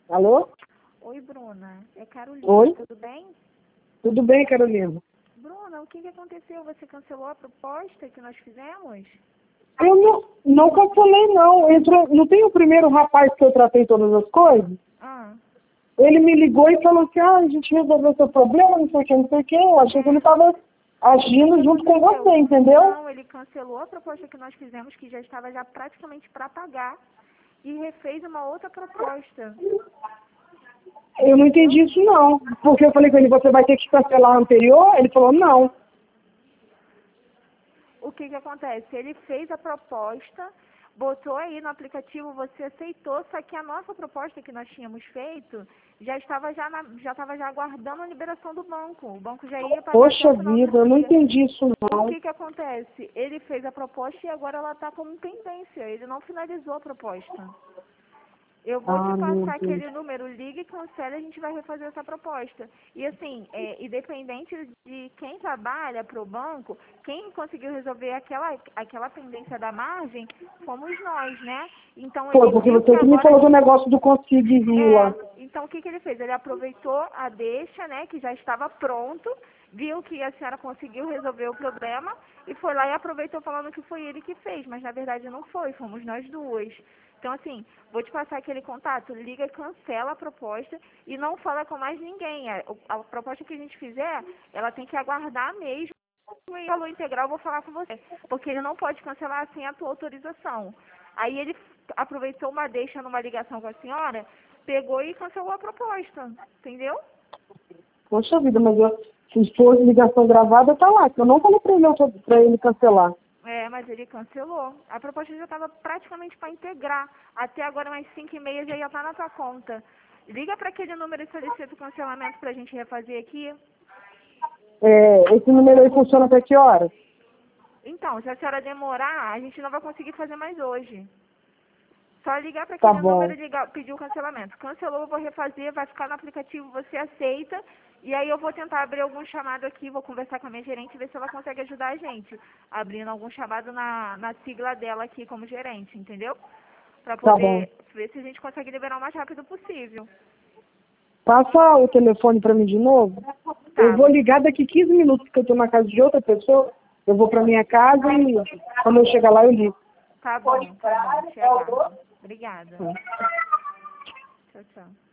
Alô? Oi, Bruna. É Carolina, Oi? tudo bem? Tudo bem, Carolina? Bruna, o que aconteceu? Você cancelou a proposta que nós fizemos? Eu não cancelei, não. Não tem o primeiro rapaz que eu tratei todas as coisas? Ah, Ele me ligou e falou assim, a gente resolveu seu problema, não sei o que, não sei o que. Eu achei que ele estava agindo junto com você, entendeu? não, ele cancelou a proposta que nós fizemos, que já estava já praticamente para pagar, e refez uma outra proposta. Eu não entendi isso, não. Porque eu falei com ele, você vai ter que cancelar a anterior? Ele falou, não. O que acontece? Ele fez a proposta, botou aí no aplicativo, você aceitou, só que a nossa proposta que nós tínhamos feito já estava já aguardando a liberação do banco. O banco já ia pagar até Poxa o final do vida, eu não dia. entendi isso, O não. que acontece? Ele fez a proposta e agora ela está como pendência. Ele não finalizou a proposta. Eu vou te Ah, meu passar Deus. aquele número, ligue e cancele, a gente vai refazer essa proposta. E assim, independente de quem trabalha para o banco, quem conseguiu resolver aquela pendência da margem, fomos nós, né? Então Foi, ele porque viu que você que me agora falou do negócio do Consigue Rio lá. então o que ele fez? Ele aproveitou a deixa, né, que já estava pronto, viu que a senhora conseguiu resolver o problema e foi lá e aproveitou falando que foi ele que fez, mas na verdade não foi, fomos nós duas. Então assim, vou te passar aquele contato, liga, cancela a proposta e não fala com mais ninguém. A proposta que a gente fizer, ela tem que aguardar mesmo. E valor integral, eu vou falar com você, porque ele não pode cancelar sem a tua autorização. Aí ele aproveitou uma deixa numa ligação com a senhora, pegou e cancelou a proposta, entendeu? Poxa vida, mas se for ligação gravada, tá lá. Que eu não falei pra ele cancelar. Mas ele cancelou. A proposta já estava praticamente para integrar. Até agora, umas 5h30, já ia estar na tua conta. Liga para aquele número e solicita o cancelamento para a gente refazer aqui. Esse número aí funciona até que hora? Então, se a senhora demorar, a gente não vai conseguir fazer mais hoje. Só ligar para Tá aquele número bom. e pedir o cancelamento. Cancelou, eu vou refazer, vai ficar no aplicativo, você aceita. E aí eu vou tentar abrir algum chamado aqui, vou conversar com a minha gerente e ver se ela consegue ajudar a gente. Abrindo algum chamado na sigla dela aqui como gerente, entendeu? Para Tá bom. poder ver se a gente consegue liberar o mais rápido possível. Passa o telefone pra mim de novo. Eu Tá, vou ligar daqui 15 minutos, porque eu tô na casa de outra pessoa. Eu vou pra minha casa e quando eu chegar lá eu ligo. tá bom, te aguardo. Obrigada. Tchau, tchau.